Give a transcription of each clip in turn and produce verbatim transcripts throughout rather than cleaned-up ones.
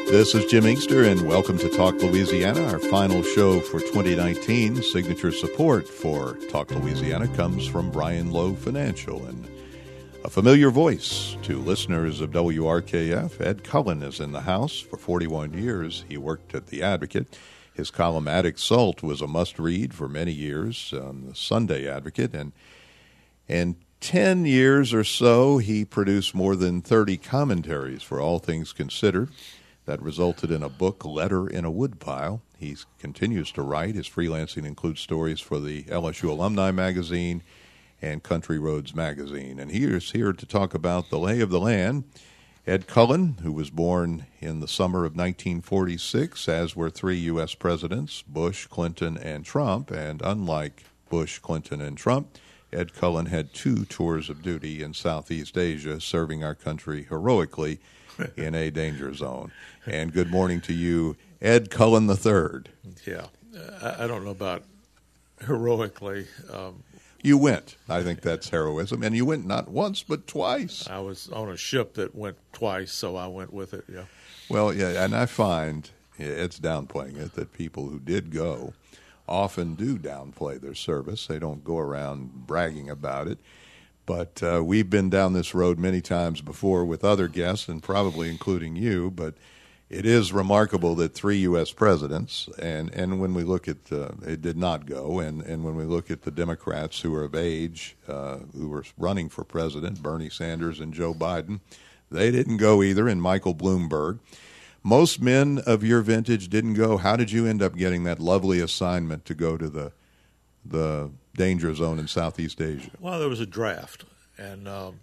This is Jim Inkster, and welcome to Talk Louisiana, our final show for twenty nineteen. Signature support for Talk Louisiana comes from Brian Lowe Financial, and a familiar voice to listeners of W R K F. Ed Cullen is in the house. For forty-one years, he worked at The Advocate. His column, Addict Salt, was a must-read for many years on the Sunday Advocate, and and ten years or so, he produced more than thirty commentaries for All Things Considered. That resulted in a book, Letter in a Woodpile. He continues to write. His freelancing includes stories for the L S U Alumni Magazine and Country Roads Magazine. And he is here to talk about the lay of the land. Ed Cullen, who was born in the summer of nineteen forty-six, as were three U S presidents, Bush, Clinton, and Trump. And unlike Bush, Clinton, and Trump, Ed Cullen had two tours of duty in Southeast Asia, serving our country heroically in a danger zone. And good morning to you, Ed Cullen the third. Yeah, I, I don't know about heroically. Um, you went. I think that's heroism. And you went not once, but twice. I was on a ship that went twice, so I went with it, yeah. Well, yeah, and I find, it's downplaying it, that people who did go often do downplay their service. They don't go around bragging about it. But uh, we've been down this road many times before with other guests, and probably including you. But it is remarkable that three U S presidents, and, and when we look at, uh, it did not go, and, and when we look at the Democrats who are of age, uh, who were running for president, Bernie Sanders and Joe Biden, they didn't go either, and Michael Bloomberg. Most men of your vintage didn't go. How did you end up getting that lovely assignment to go to the the danger zone in Southeast Asia? Well, there was a draft, and um,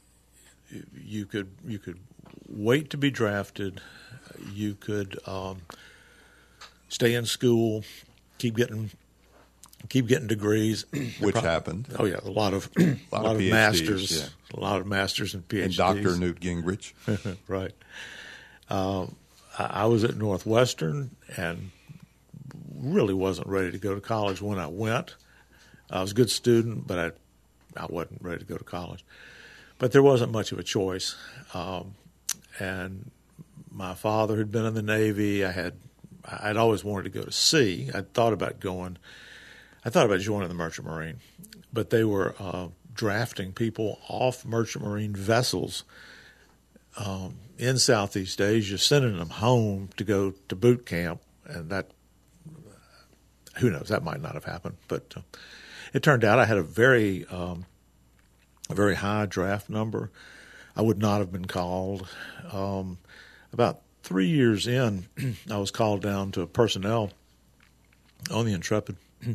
you could you could wait to be drafted. You could um, stay in school, keep getting keep getting degrees, which happened. Oh yeah, a lot of a lot, a lot of, of masters, yeah. a lot of masters and PhDs. And Doctor Newt Gingrich, right? Um, I, I was at Northwestern and really wasn't ready to go to college when I went. I was a good student, but I I wasn't ready to go to college. But there wasn't much of a choice. Um, and my father had been in the Navy. I had I'd always wanted to go to sea. I'd thought about going. I thought about joining the Merchant Marine, but they were uh, drafting people off Merchant Marine vessels um, in Southeast Asia, sending them home to go to boot camp, and that. Who knows? That might not have happened, but uh, it turned out I had a very, um, a very high draft number. I would not have been called. Um, about three years in, I was called down to personnel on the Intrepid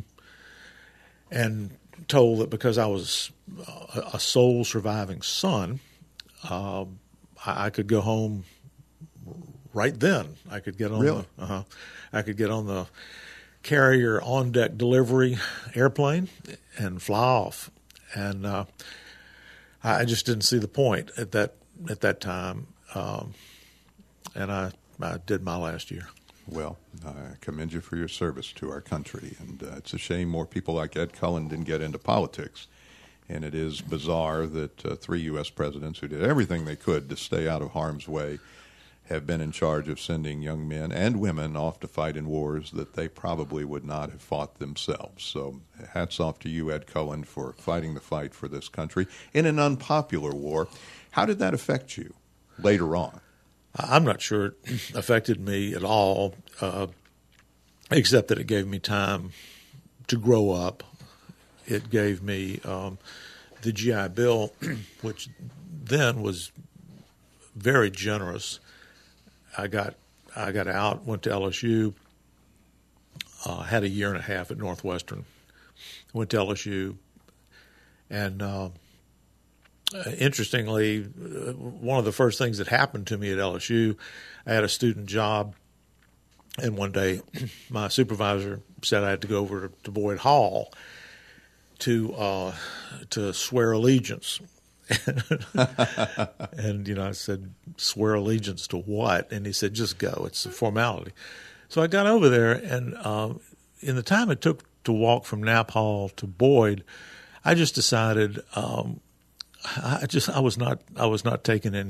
and told that because I was a, a sole surviving son, uh, I, I could go home right then. I could get on really? the. Uh-huh, I could get on the carrier on-deck delivery airplane and fly off. And uh, I just didn't see the point at that at that time. Um, and I, I did my last year. Well, I commend you for your service to our country. And uh, it's a shame more people like Ed Cullen didn't get into politics. And it is bizarre that uh, three U S presidents who did everything they could to stay out of harm's way have been in charge of sending young men and women off to fight in wars that they probably would not have fought themselves. So hats off to you, Ed Cullen, for fighting the fight for this country in an unpopular war. How did that affect you later on? I'm not sure it affected me at all, uh, except that it gave me time to grow up. It gave me um, the G I Bill, which then was very generous. I got I got out, went to L S U, uh, had a year and a half at Northwestern, went to L S U, and uh, interestingly, uh, one of the first things that happened to me at L S U, I had a student job, and one day my supervisor said I had to go over to Boyd Hall to uh, to swear allegiance. And, you know, I said, swear allegiance to what? And he said, just go. It's a formality. So I got over there, and um, in the time it took to walk from Knapp Hall to Boyd, I just decided um, I just I was not I was not taking any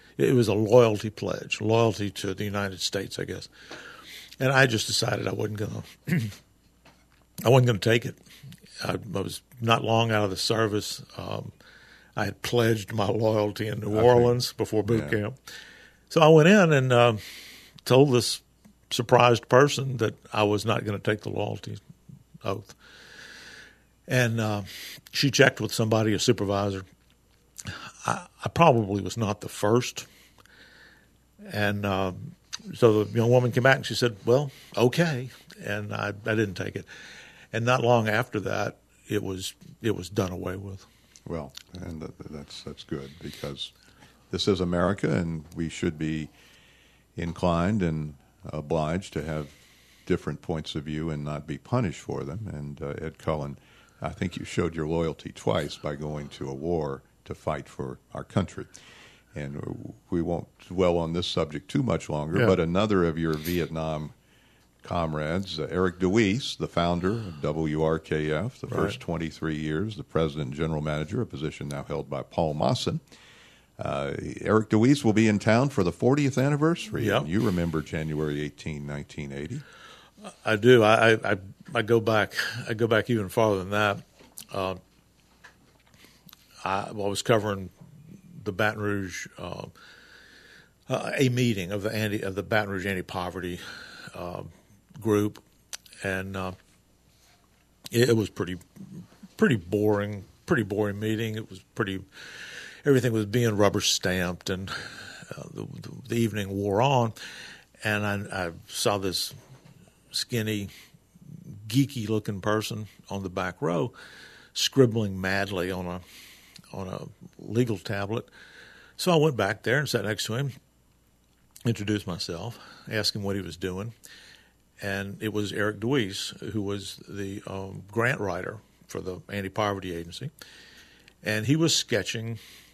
it was a loyalty pledge, loyalty to the United States, I guess. And I just decided I wasn't going to, I wasn't going to take it. I, I was not long out of the service. Um, I had pledged my loyalty in New Orleans before boot yeah. camp. So I went in and uh, told this surprised person that I was not going to take the loyalty oath. And uh, she checked with somebody, a supervisor. I, I probably was not the first. And uh, so the young woman came back and she said, well, okay. And I, I didn't take it. And not long after that, it was it was done away with. Well, and that's that's good, because this is America, and we should be inclined and obliged to have different points of view and not be punished for them. And uh, Ed Cullen, I think you showed your loyalty twice by going to a war to fight for our country. And we won't dwell on this subject too much longer, yeah. but another of your Vietnam comrades, uh, Eric DeWeese, the founder of W R K F, the first right. twenty-three years, the president and general manager, a position now held by Paul Mawson. Uh, Eric DeWeese will be in town for the fortieth anniversary. Yep. And you remember January eighteenth, nineteen eighty. I do. I, I I go back. I go back even farther than that. Uh, I, I was covering the Baton Rouge, uh, uh, a meeting of the anti of the Baton Rouge anti-poverty uh, group, and uh, it, it was pretty pretty boring. Pretty boring meeting. It was pretty. Everything was being rubber stamped, and uh, the, the evening wore on, and I, I saw this skinny, geeky-looking person on the back row scribbling madly on a on a legal tablet. So I went back there and sat next to him, introduced myself, asked him what he was doing, and it was Eric DeWeese, who was the um, grant writer for the Anti-Poverty Agency, and he was sketching.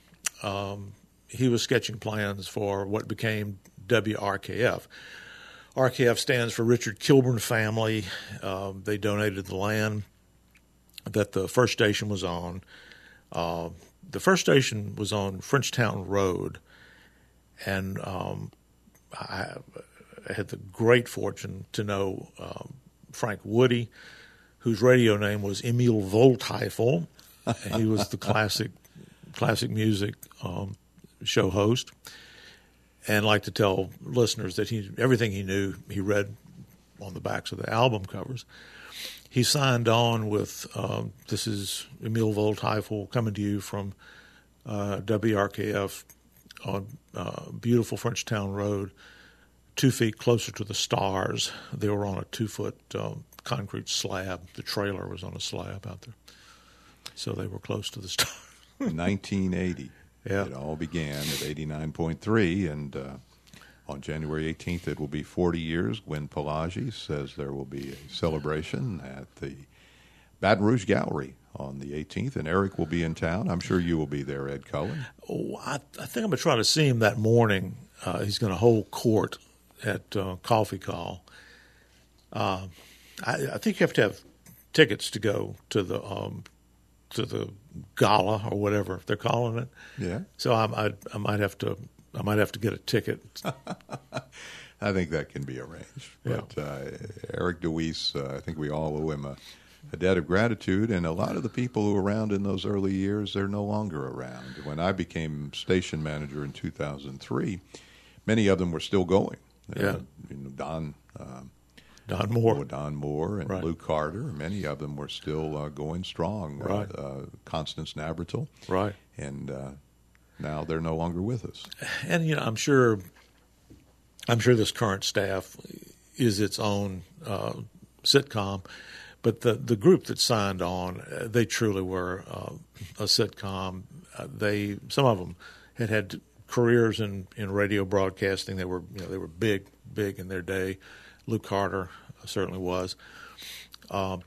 Um, he was sketching plans for what became W R K F. R K F stands for Richard Kilburn Family. Uh, they donated the land that the first station was on. Uh, the first station was on Frenchtown Road, and um, I, I had the great fortune to know um, Frank Woody, whose radio name was Emil Volteifel. He was the classic classic music um, show host. And like to tell listeners that he everything he knew, he read on the backs of the album covers. He signed on with, um, this is Emil Volteifel coming to you from uh, W R K F on uh, beautiful Frenchtown Road, two feet closer to the stars. They were on a two-foot uh, concrete slab. The trailer was on a slab out there. So they were close to the stars. nineteen eighty. Yeah. It all began at eighty-nine point three, and uh, on January eighteenth it will be forty years. Gwen Pelagi says there will be a celebration at the Baton Rouge Gallery on the eighteenth, and Eric will be in town. I'm sure you will be there, Ed Cullen. Oh, I, I think I'm going to try to see him that morning. Uh, he's going to hold court at uh, Coffee Call. Uh, I, I think you have to have tickets to go to the um, to the gala or whatever they're calling it. Yeah. So I, I, I might have to I might have to get a ticket. I think that can be arranged. But yeah. uh, Eric DeWeese, uh, I think we all owe him a, a debt of gratitude. And a lot of the people who were around in those early years, they're no longer around. When I became station manager in two thousand three, many of them were still going. Yeah. Uh, you know, Don. Um, Don Moore. Don Moore and right. Lou Carter. Many of them were still uh, going strong. Right. Uh, uh, Constance Nabratil. Right. And uh, now they're no longer with us. And you know, I'm sure, I'm sure this current staff is its own uh, sitcom, but the the group that signed on, uh, they truly were uh, a sitcom. Uh, they some of them had had careers in, in radio broadcasting. They were you know they were big big in their day. Lou Carter certainly was. Uh,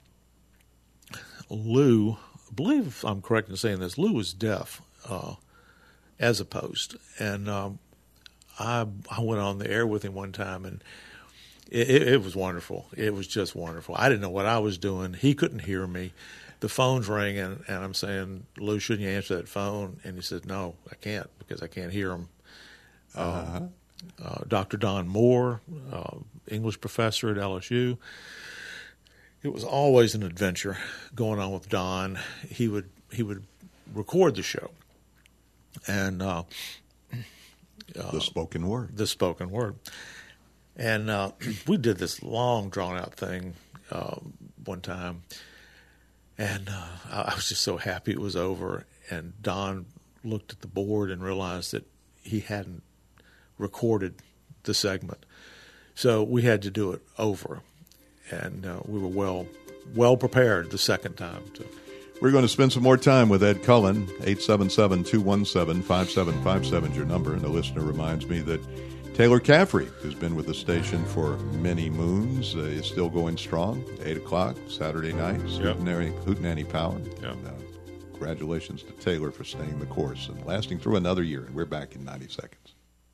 Lou, I believe I'm correct in saying this, Lou was deaf uh, as a post. And um, I I went on the air with him one time, and it, it, it was wonderful. It was just wonderful. I didn't know what I was doing. He couldn't hear me. The phone's ringing, and I'm saying, Lou, shouldn't you answer that phone? And he said, no, I can't because I can't hear him. uh-huh. uh, Doctor Don Moore, uh, English professor at L S U. It was always an adventure going on with Don. He would he would record the show, and uh, uh, the spoken word, the spoken word, and uh, we did this long drawn out thing uh, one time, and uh, I was just so happy it was over. And Don looked at the board and realized that he hadn't recorded the segment, so we had to do it over. And uh, we were well well prepared the second time. To... We're going to spend some more time with Ed Cullen. eight seven seven, two one seven, five seven five seven is your number. And the listener reminds me that Taylor Caffrey, who's been with the station for many moons, uh, is still going strong. eight o'clock, Saturday nights, yep. Hootenanny, Hootenanny Power. Yep. Uh, congratulations to Taylor for staying the course and lasting through another year. And we're back in ninety seconds.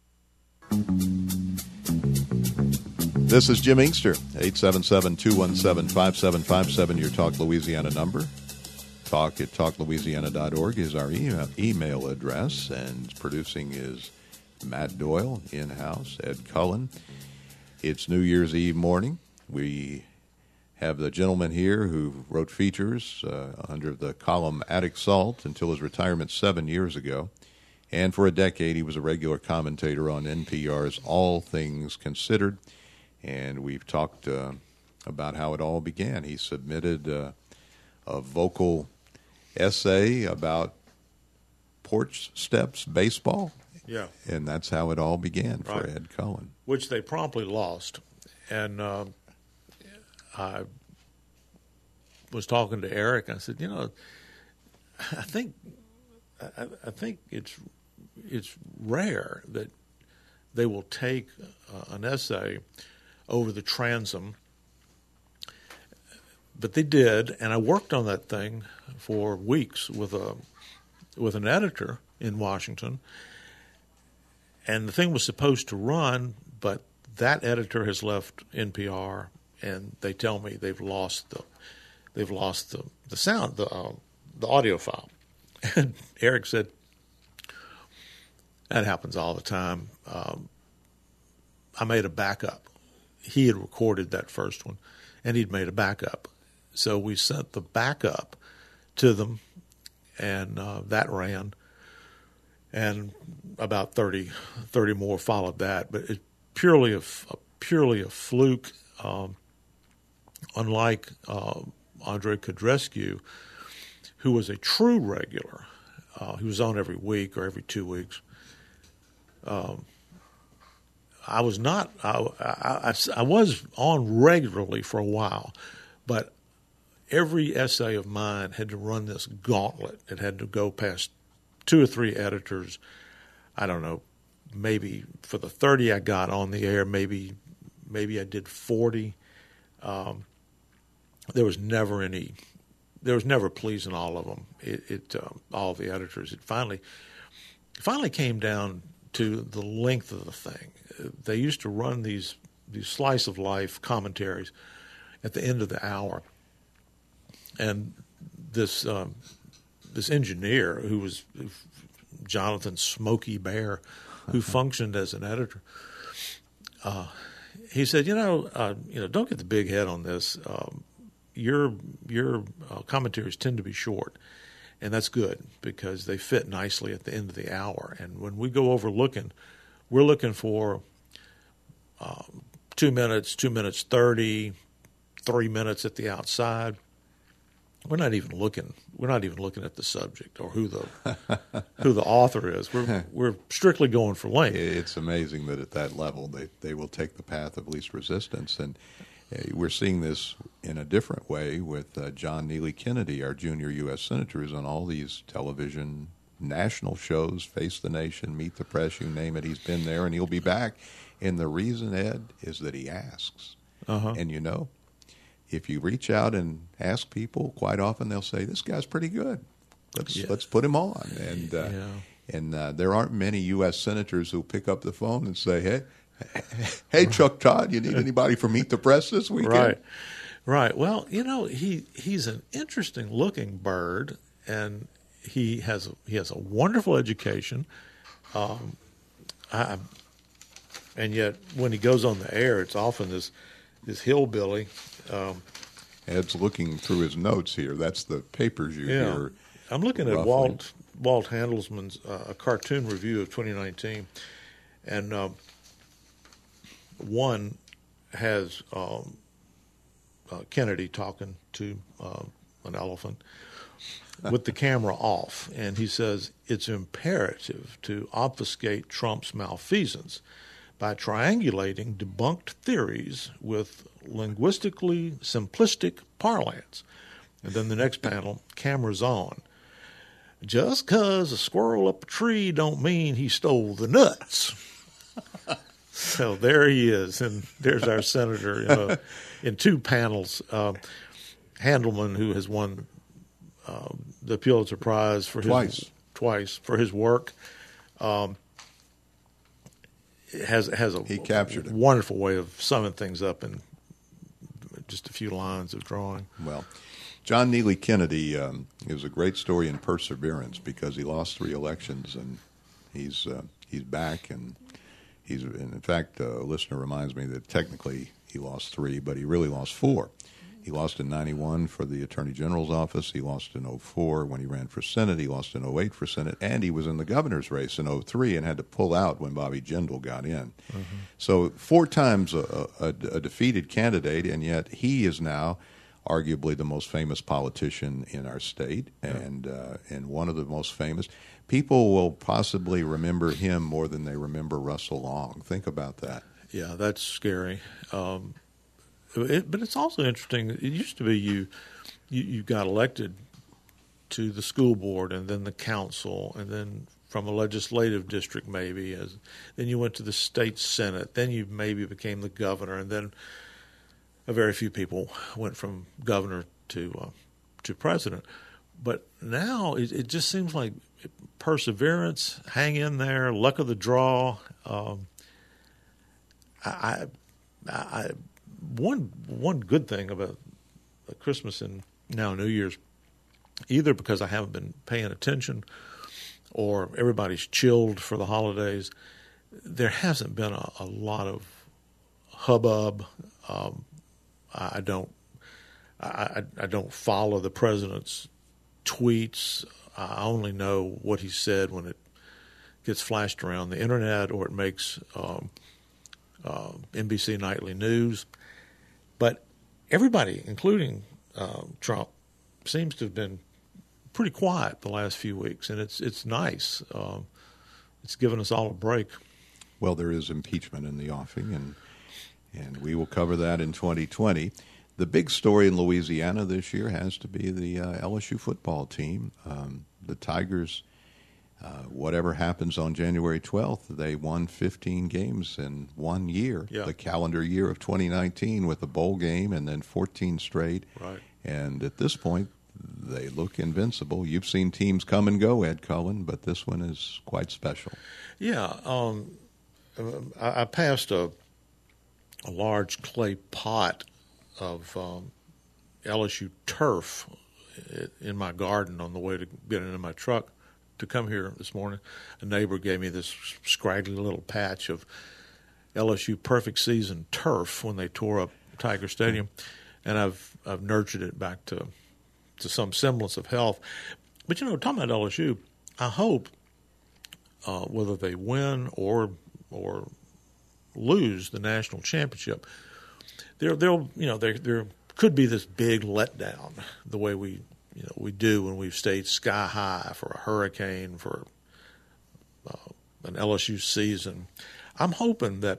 This is Jim Inkster, eight seven seven, two one seven, five seven five seven, your Talk Louisiana number. Talk at talk louisiana dot org is our e- email address, and producing is Matt Doyle, in-house, Ed Cullen. It's New Year's Eve morning. We have the gentleman here who wrote features uh, under the column Attic Salt until his retirement seven years ago. And for a decade, he was a regular commentator on N P R's All Things Considered. And we've talked uh, about how it all began. He submitted uh, a vocal essay about porch steps baseball. Yeah. And that's how it all began for right. Ed Cullen. Which they promptly lost. And uh, I was talking to Eric. I said, you know, I think I, I think it's it's rare that they will take uh, an essay over the transom, but they did, and I worked on that thing for weeks with a with an editor in Washington, and the thing was supposed to run, but that editor has left N P R, and they tell me they've lost the they've lost the the sound the uh, the audio file. And Eric said, that happens all the time. Um, I made a backup. He had recorded that first one, and he'd made a backup. So we sent the backup to them, and uh, that ran. And about thirty, thirty more followed that. But it's purely a, a purely a fluke. Um, unlike uh, Andre Codrescu, who was a true regular. Uh, he was on every week or every two weeks. Um, I was not. I, I, I was on regularly for a while, but every essay of mine had to run this gauntlet. It had to go past two or three editors. I don't know. Maybe for the thirty I got on the air, maybe maybe I did forty. Um, there was never any. There was never pleasing all of them. It, it uh, all the editors. It finally, it finally came down to the length of the thing. They used to run these these slice of life commentaries at the end of the hour, and this um, this engineer who was Jonathan Smokey Bear, who functioned as an editor, uh, he said, "You know, uh, you know, don't get the big head on this." Um, Your your uh, commentaries tend to be short, and that's good because they fit nicely at the end of the hour. And when we go over looking, we're looking for um, two minutes, two minutes thirty, three minutes at the outside. We're not even looking. We're not even looking at the subject or who the who the author is. We're we're strictly going for length. It's amazing that at that level they they will take the path of least resistance. And we're seeing this in a different way with uh, John Neely Kennedy, our junior U S Senator, who's on all these television national shows, Face the Nation, Meet the Press, you name it. He's been there, and he'll be back. And the reason, Ed, is that he asks. Uh-huh. And, you know, if you reach out and ask people, quite often they'll say, this guy's pretty good. Let's yeah. let's put him on. And, uh, yeah. and uh, there aren't many U S senators who pick up the phone and say, hey, Hey, Chuck Todd, you need anybody for Meet the Press this weekend? Right, right. Well, you know, he he's an interesting looking bird, and he has a, he has a wonderful education. Um, I, and yet when he goes on the air, it's often this this hillbilly. Um, Ed's looking through his notes here. That's the papers you yeah, hear. I'm looking at roughly. Walt Walt Handelsman's uh, a cartoon review of twenty nineteen, and uh, one has um, uh, Kennedy talking to uh, an elephant with the camera off, and he says it's imperative to obfuscate Trump's malfeasance by triangulating debunked theories with linguistically simplistic parlance. And then the next panel, cameras on. Just 'cause a squirrel up a tree don't mean he stole the nuts. So there he is, and there's our senator in, a, in two panels. Uh, Handelman, who has won uh, the Pulitzer Prize for twice, his, twice for his work, um, has has a he captured it. wonderful way of summing things up in just a few lines of drawing. Well, John Neely Kennedy um, is a great story in perseverance because he lost three elections and he's uh, he's back and he's and in fact uh, a listener reminds me that technically he lost three, but he really lost four. He lost in ninety-one for the Attorney General's office. He lost in oh four when he ran for Senate. He lost in oh eight for Senate. And he was in the governor's race in oh three and had to pull out when Bobby Jindal got in. Mm-hmm. So four times a, a, a defeated candidate, and yet he is now arguably the most famous politician in our state and, uh, and one of the most famous. People will possibly remember him more than they remember Russell Long. Think about that. Yeah, that's scary. Um It, but it's also interesting. It used to be you, you, you got elected to the school board and then the council and then from a legislative district maybe. As, then you went to the state senate. Then you maybe became the governor. And then a very few people went from governor to uh, to president. But now it, it just seems like perseverance, hang in there, luck of the draw. Um, I, I, I One one good thing about Christmas and now New Year's, either because I haven't been paying attention or everybody's chilled for the holidays, there hasn't been a, a lot of hubbub. Um, I don't I, I don't follow the president's tweets. I only know what he said when it gets flashed around the internet or it makes um, uh, N B C Nightly News. But everybody, including uh, Trump, seems to have been pretty quiet the last few weeks, and it's it's nice. Uh, it's given us all a break. Well, there is impeachment in the offing, and and we will cover that in twenty twenty. The big story in Louisiana this year has to be the uh, L S U football team. Um, the Tigers, uh, whatever happens on January twelfth, they won fifteen games in one year, yeah. the calendar year of twenty nineteen, with a bowl game and then fourteen straight. Right. And at this point, they look invincible. You've seen teams come and go, Ed Cullen, but this one is quite special. Yeah. Um, I, I passed a, a large clay pot of um, L S U turf in my garden on the way to get into my truck to come here this morning. A neighbor gave me this scraggly little patch of L S U perfect season turf when they tore up Tiger Stadium, and I've I've nurtured it back to to some semblance of health. But you know, talking about L S U, I hope uh, whether they win or or lose the national championship, there there'll you know there there could be this big letdown the way we you know we do when we've stayed sky high for a hurricane, for uh, an L S U season. I'm hoping that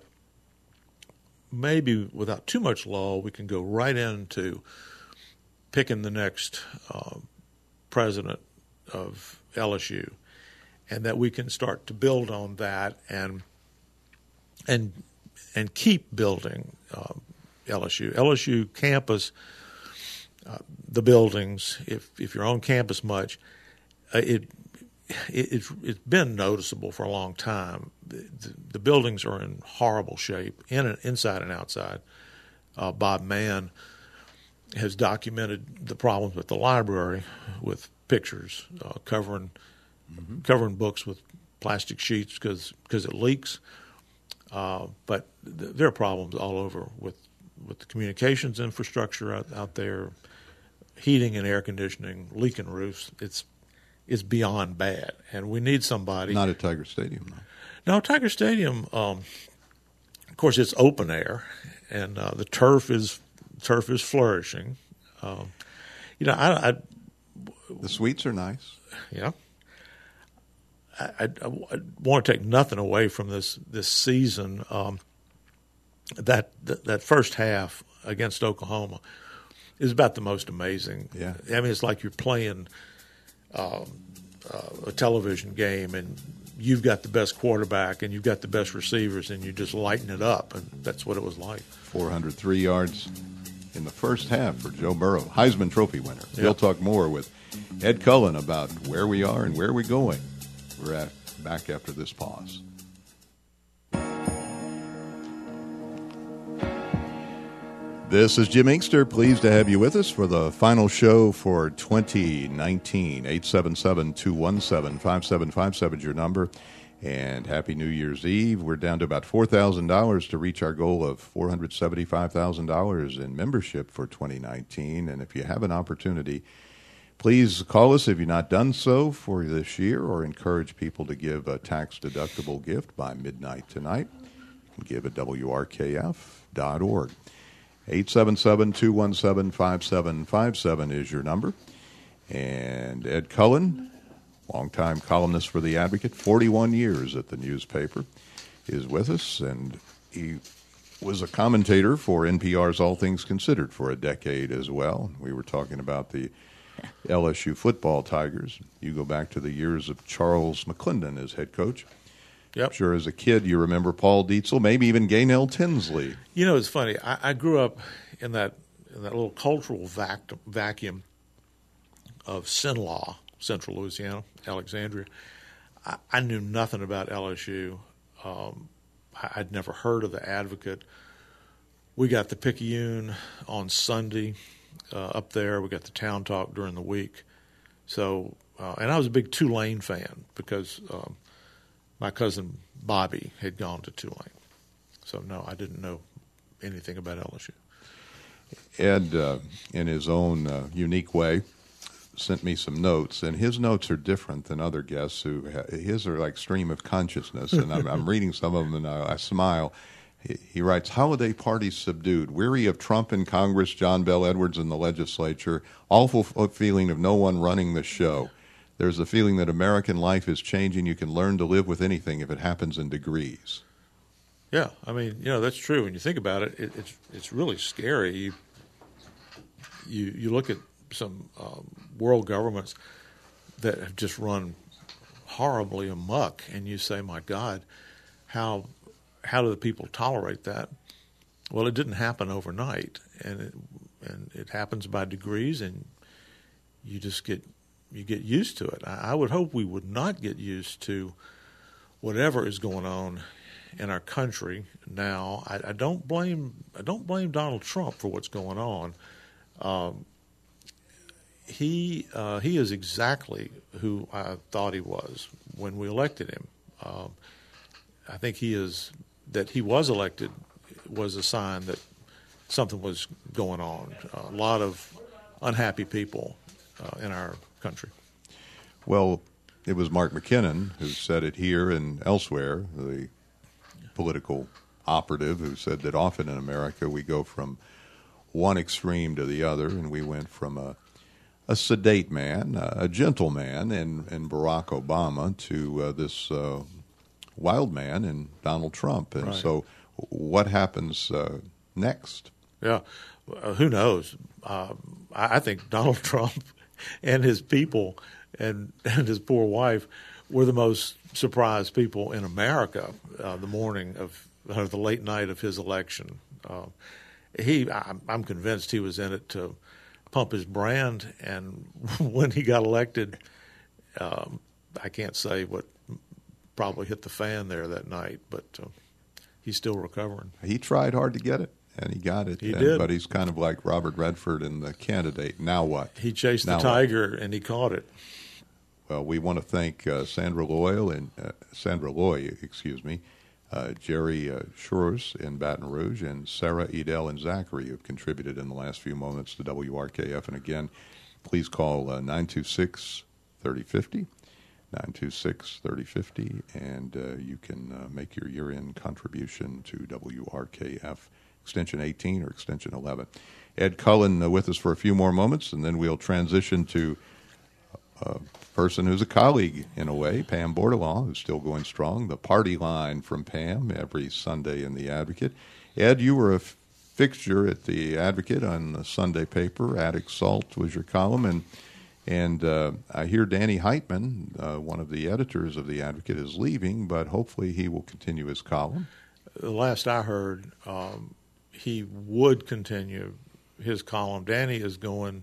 maybe without too much lull, we can go right into picking the next uh, president of L S U, and that we can start to build on that and and and keep building uh, L S U. L S U campus, uh, the buildings. If if you're on campus much, uh, it, it it's it's been noticeable for a long time. The, the buildings are in horrible shape, in and inside and outside. Uh, Bob Mann has documented the problems with the library with pictures uh, covering mm-hmm. covering books with plastic sheets because because it leaks. Uh, but th- there are problems all over with, with the communications infrastructure out, out there, heating and air conditioning, leaking roofs. It's it's beyond bad, and we need somebody. Not at Tiger Stadium, though. No, Tiger Stadium. Um, of course, it's open air, and uh, the turf is turf is flourishing. Um, you know, I, I the suites are nice. Yeah. I, I, I want to take nothing away from this this season. Um, that, that that first half against Oklahoma is about the most amazing. Yeah, I mean, it's like you're playing uh, uh, a television game, and you've got the best quarterback, and you've got the best receivers, and you just lighten it up, and that's what it was like. four hundred three yards in the first half for Joe Burrow, Heisman Trophy winner. Yeah. We'll talk more with Ed Cullen about where we are and where we're going. We're at, back after this pause. This is Jim Inkster. Pleased to have you with us for the final show for twenty nineteen. eight seven seven, two one seven, five seven five seven is your number. And happy New Year's Eve. We're down to about four thousand dollars to reach our goal of four hundred seventy-five thousand dollars in membership for twenty nineteen. And if you have an opportunity, please call us if you've not done so for this year, or encourage people to give a tax-deductible gift by midnight tonight. You can give at W R K F dot org. eight seven seven, two one seven, five seven five seven is your number. And Ed Cullen, longtime columnist for The Advocate, forty-one years at the newspaper, is with us. And he was a commentator for N P R's All Things Considered for a decade as well. We were talking about the L S U football Tigers. You go back to the years of Charles McClendon as head coach. Yep. I'm sure as a kid you remember Paul Dietzel, maybe even Gaynell Tinsley. You know, it's funny. I, I grew up in that in that little cultural vac- vacuum of Cenla, Central Louisiana, Alexandria. I, I knew nothing about L S U. Um, I, I'd never heard of the Advocate. We got the Picayune on Sunday. Uh, up there, we got the Town Talk during the week. So, uh, and I was a big Tulane fan because um, my cousin Bobby had gone to Tulane. So, no, I didn't know anything about L S U. Ed, uh, in his own uh, unique way, sent me some notes, and his notes are different than other guests who ha- his are like stream of consciousness. And I'm, I'm reading some of them, and I, I smile. He writes, holiday parties subdued, weary of Trump in Congress, John Bell Edwards in the legislature, awful feeling of no one running the show. There's a feeling that American life is changing. You can learn to live with anything if it happens in degrees. Yeah, I mean, you know, that's true. When you think about it, it it's it's really scary. You you, you look at some um, world governments that have just run horribly amok, and you say, my God, how how do the people tolerate that? Well, it didn't happen overnight, and it, and it happens by degrees, and you just get you get used to it. I, I would hope we would not get used to whatever is going on in our country now. I, I don't blame I don't blame Donald Trump for what's going on. Um, he uh, he is exactly who I thought he was when we elected him. Um, I think he is. That he was elected was a sign that something was going on. A lot of unhappy people uh, in our country. Well, it was Mark McKinnon who said it here and elsewhere, the political operative who said that often in America we go from one extreme to the other, and we went from a, a sedate man, a gentle man in, in Barack Obama to uh, this uh, wild man in Donald Trump. And right. So what happens uh, next? Yeah, uh, who knows? Uh, I, I think Donald Trump and his people and, and his poor wife were the most surprised people in America uh, the morning of uh, the late night of his election. Uh, he, I, I'm convinced he was in it to pump his brand, and when he got elected, um, I can't say what probably hit the fan there that night, but uh, he's still recovering. He tried hard to get it, and he got it. He and, did. But he's kind of like Robert Redford in The Candidate. Now what? He chased now the tiger, what? And he caught it. Well, we want to thank uh, Sandra Loyal and uh, Sandra Loy, excuse me, uh, Jerry uh, Shores in Baton Rouge, and Sarah, Edel, and Zachary who have contributed in the last few moments to W R K F. And again, please call uh, nine two six, three oh five oh, nine two six, three oh five oh, and uh, you can uh, make your year-end contribution to W R K F, extension eighteen or extension eleven. Ed Cullen uh, with us for a few more moments, and then we'll transition to a person who's a colleague in a way, Pam Bordelon, who's still going strong. The Party Line from Pam every Sunday in The Advocate. Ed, you were a f- fixture at The Advocate on the Sunday paper. Attic Salt was your column, and and uh, I hear Danny Heitman, uh, one of the editors of The Advocate, is leaving, but hopefully he will continue his column. The last I heard, um, he would continue his column. Danny is going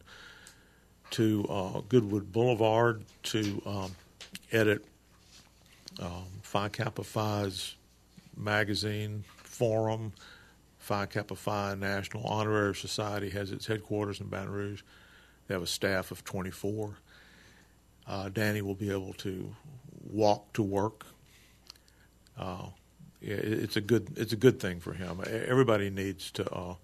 to uh, Goodwood Boulevard to um, edit um, Phi Kappa Phi's magazine, Forum. Phi Kappa Phi National Honorary Society has its headquarters in Baton Rouge. They have a staff of twenty-four. Uh, Danny will be able to walk to work. Uh, it's a good it's a good thing for him. Everybody needs to uh,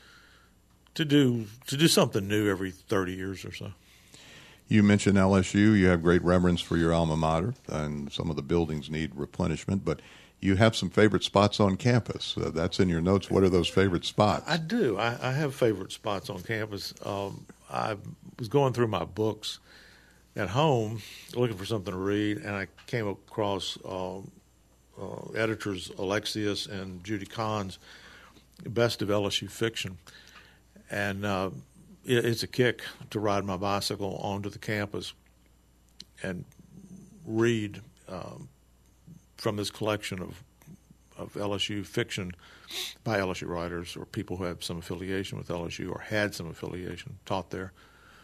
to do to do something new every thirty years or so. You mentioned L S U. You have great reverence for your alma mater, and some of the buildings need replenishment, but you have some favorite spots on campus. Uh, that's in your notes. What are those favorite spots? I do. I, I have favorite spots on campus. Um, I was going through my books at home looking for something to read, and I came across um, uh, editors Alexius and Judy Kahn's Best of L S U Fiction. And uh, it, it's a kick to ride my bicycle onto the campus and read um, from this collection of of L S U fiction by L S U writers or people who have some affiliation with L S U or had some affiliation, taught there.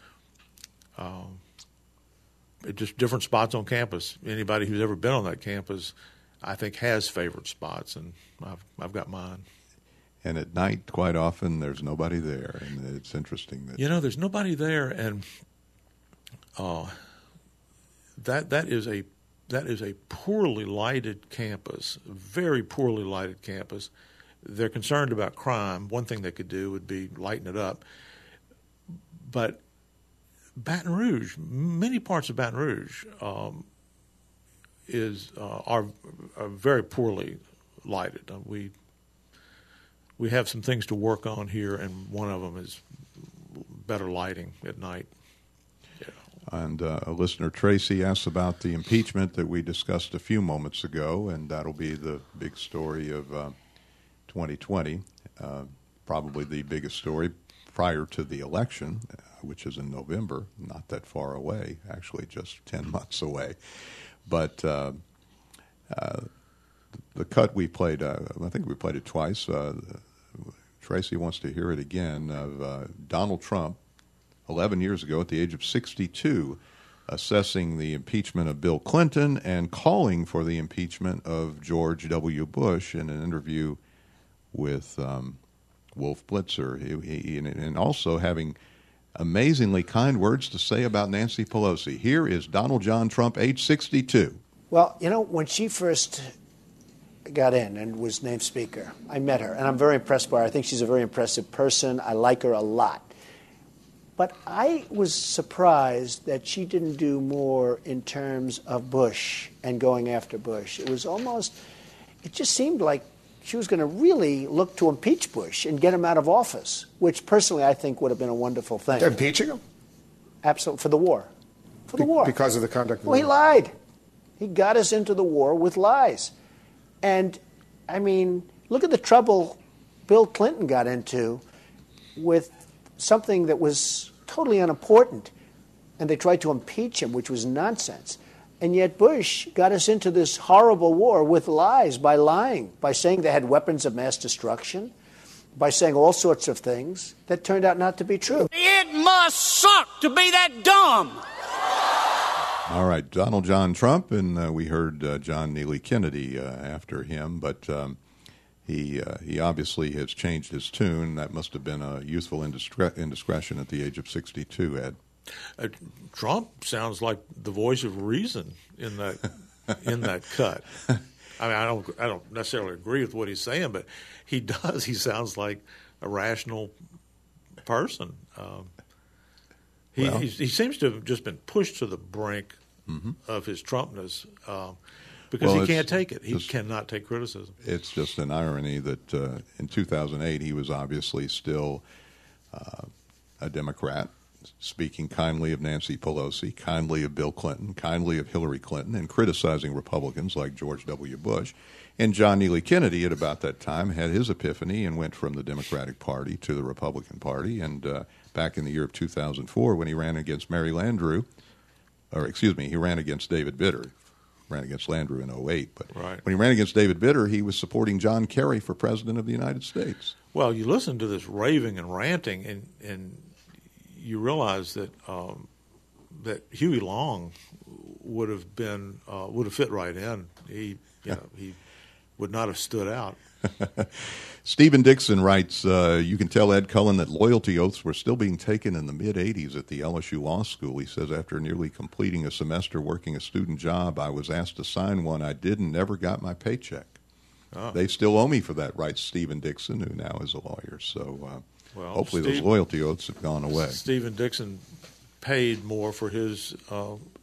Um, it just different spots on campus. Anybody who's ever been on that campus, I think, has favorite spots, and I've I've got mine. And at night, quite often, there's nobody there, and it's interesting that you know there's nobody there, and uh, that that is a that is a poorly lighted campus, a very poorly lighted campus. They're concerned about crime. One thing they could do would be lighten it up, but Baton Rouge, many parts of Baton Rouge, um, is uh, are, are very poorly lighted. Uh, we we have some things to work on here, and one of them is better lighting at night. Yeah. And uh, a listener, Tracy, asks about the impeachment that we discussed a few moments ago, and that'll be the big story of uh, twenty twenty, uh, probably the biggest story prior to the election, uh, which is in November, not that far away, actually just ten months away. But uh, uh, the cut we played, uh, I think we played it twice. Uh, Tracy wants to hear it again, of uh, Donald Trump, eleven years ago at the age of sixty-two, assessing the impeachment of Bill Clinton and calling for the impeachment of George W. Bush in an interview with um, Wolf Blitzer, he, he, and also having amazingly kind words to say about Nancy Pelosi. Here is Donald John Trump, age sixty-two. Well, you know, when she first got in and was named Speaker, I met her, and I'm very impressed by her. I think she's a very impressive person. I like her a lot. But I was surprised that she didn't do more in terms of Bush and going after Bush. It was almost, it just seemed like she was going to really look to impeach Bush and get him out of office, which personally I think would have been a wonderful thing. They're impeaching him? Absolutely, for the war. For the Be- war. Because of the conduct of the Well, he war. lied. He got us into the war with lies. And, I mean, look at the trouble Bill Clinton got into with something that was totally unimportant. And they tried to impeach him, which was nonsense. And yet Bush got us into this horrible war with lies, by lying, by saying they had weapons of mass destruction, by saying all sorts of things that turned out not to be true. It must suck to be that dumb. All right, Donald John Trump, and uh, we heard uh, John Neely Kennedy uh, after him, but um, he uh, he obviously has changed his tune. That must have been a youthful indiscre- indiscretion at the age of sixty-two, Ed. Uh, Trump sounds like the voice of reason in that in that cut. I mean, I don't I don't necessarily agree with what he's saying, but he does. He sounds like a rational person. Um, he, well, he he seems to have just been pushed to the brink mm-hmm. of his Trumpness uh, because well, he can't take it. He just, cannot take criticism. It's just an irony that uh, in two thousand eight he was obviously still uh, a Democrat, speaking kindly of Nancy Pelosi, kindly of Bill Clinton, kindly of Hillary Clinton, and criticizing Republicans like George W. Bush. And John Neely Kennedy, at about that time, had his epiphany and went from the Democratic Party to the Republican Party. And uh, back in the year of two thousand four, when he ran against Mary Landrieu, or excuse me, he ran against David Bitter, ran against Landrieu in oh eight. But right. when he ran against David Bitter, he was supporting John Kerry for President of the United States. Well, you listen to this raving and ranting, and, and you realize that um, that Huey Long would have been uh, would have fit right in. He, you know, he would not have stood out. Stephen Dixon writes, uh, you can tell Ed Cullen that loyalty oaths were still being taken in the mid-eighties at the L S U Law School. He says, after nearly completing a semester working a student job, I was asked to sign one. I did and never got my paycheck. Oh. They still owe me for that, writes Stephen Dixon, who now is a lawyer. So uh, well, hopefully Steve, those loyalty oaths have gone away. Stephen Dixon paid more for his uh,